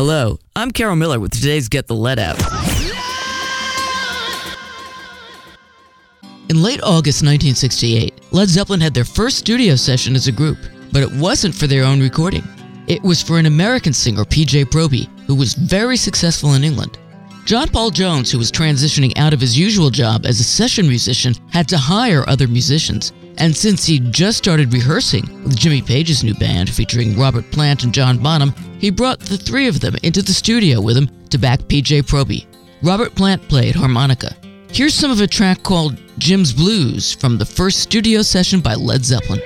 Hello, I'm Carol Miller with today's Get the Lead Out. In late August 1968, Led Zeppelin had their first studio session as a group, but it wasn't for their own recording. It was for an American singer, P.J. Proby, who was very successful in England. John Paul Jones, who was transitioning out of his usual job as a session musician, had to hire other musicians. And since he'd just started rehearsing with Jimmy Page's new band featuring Robert Plant and John Bonham, he brought the three of them into the studio with him to back P.J. Proby. Robert Plant played harmonica. Here's some of a track called Jim's Blues from the first studio session by Led Zeppelin.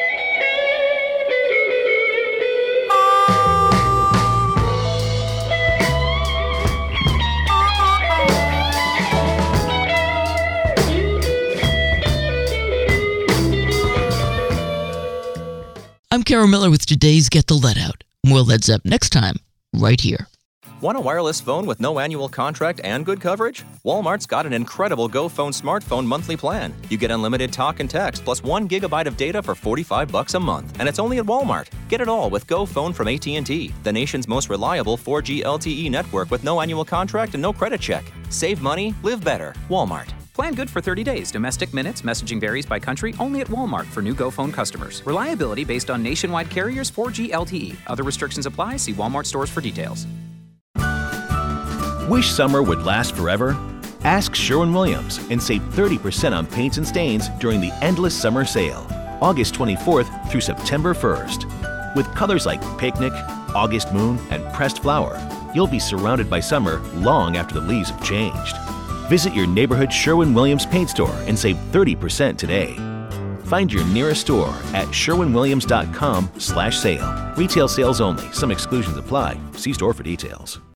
I'm Carol Miller with today's Get the Lead Out. More Led Zepp next time, right here. Want a wireless phone with no annual contract and good coverage? Walmart's got an incredible GoPhone smartphone monthly plan. You get unlimited talk and text plus 1 gigabyte of data for $45 a month. And it's only at Walmart. Get it all with GoPhone from AT&T, the nation's most reliable 4G LTE network with no annual contract and no credit check. Save money, live better. Walmart. Plan good for 30 days. Domestic minutes. Messaging varies by country. Only at Walmart for new GoPhone customers. Reliability based on nationwide carriers 4G LTE. Other restrictions apply. See Walmart stores for details. Wish summer would last forever? Ask Sherwin-Williams and save 30% on paints and stains during the Endless Summer Sale, August 24th through September 1st. With colors like Picnic, August Moon, and Pressed Flower, you'll be surrounded by summer long after the leaves have changed. Visit your neighborhood Sherwin-Williams paint store and save 30% today. Find your nearest store at sherwinwilliams.com/sale. Retail sales only. Some exclusions apply. See store for details.